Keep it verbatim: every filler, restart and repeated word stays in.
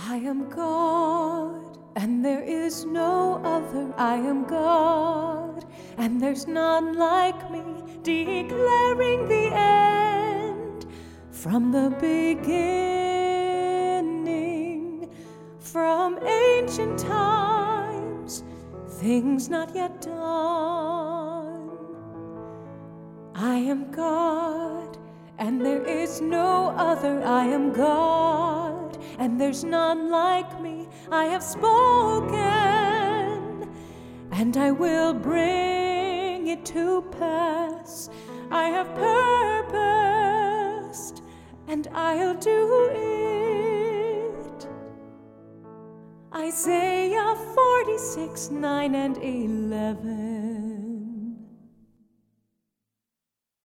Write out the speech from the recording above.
I am God, and there is no other. I am God, and there's none like me, declaring the end from the beginning, from ancient times, things not yet done. I am God, and there is no other. I am God, and there's none like me. I have spoken, and I will bring it to pass. I have purposed, and I'll do it. Isaiah forty-six, nine and eleven.